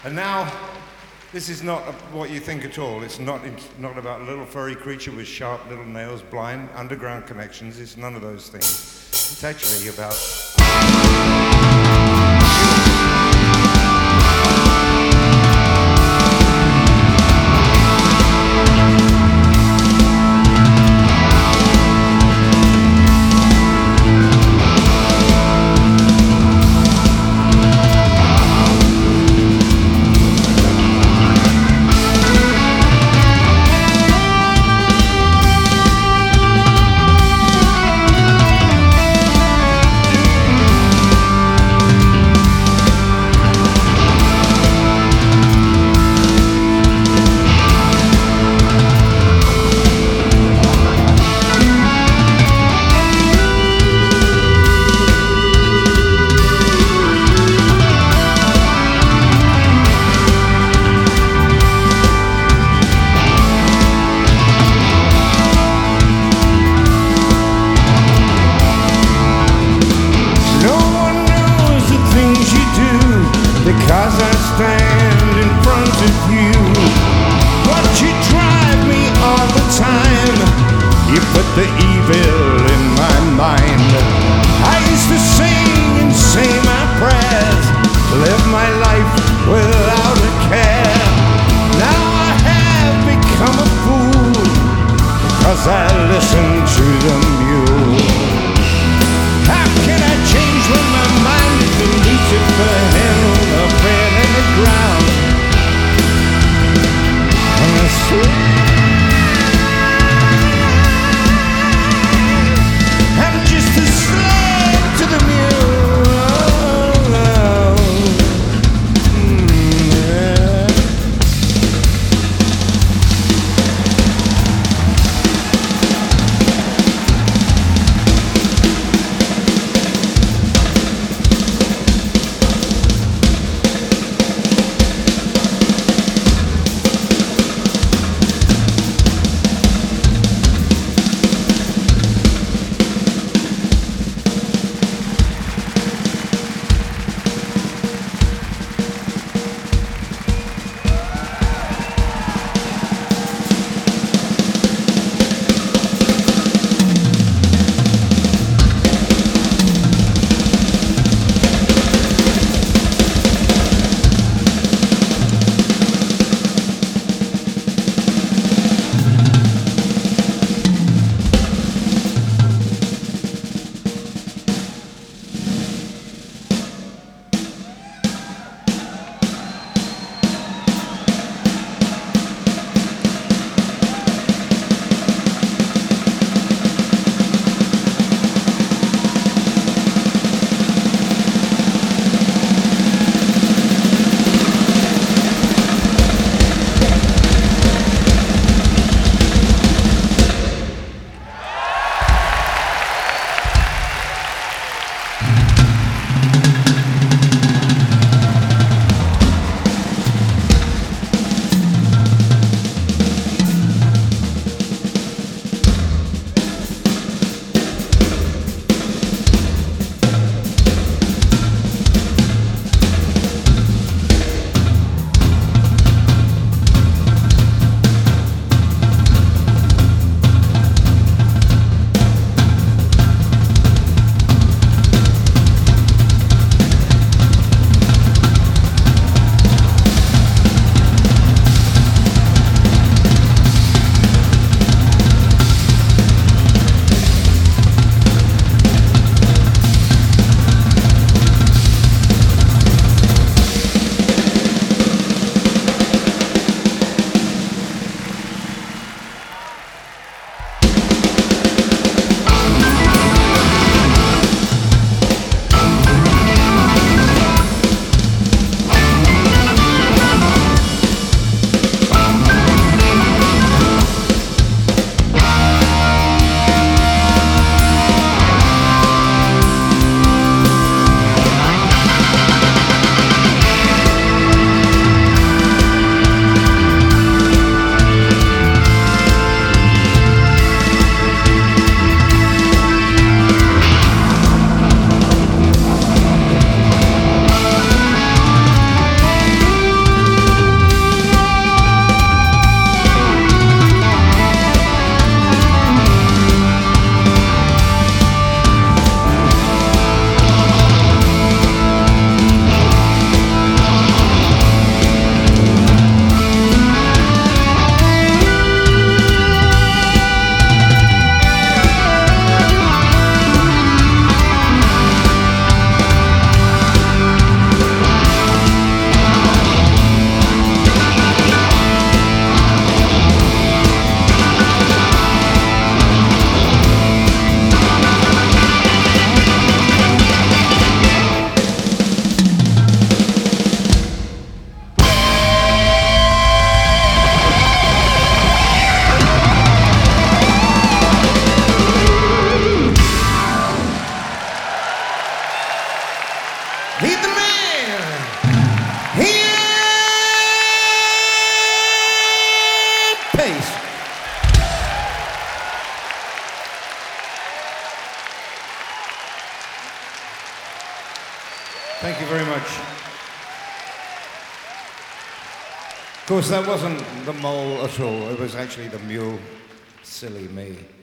And now, this is not what you think at all. It's not about a little furry creature with sharp little nails, blind, underground connections. It's none of those things. It's actually about... Because I stand in front of you, but you drive me all the time. You put the evil in my mind. I used to sing and say my prayers, live my life without a care. Now I have become a fool because I listen to the mule. How can I change when my mind is a Lucifer hand on the bed and the ground? And I swear I'm just a slave to the mule. Thank you very much. Of course, that wasn't the mole at all. It was actually the mule. Silly me.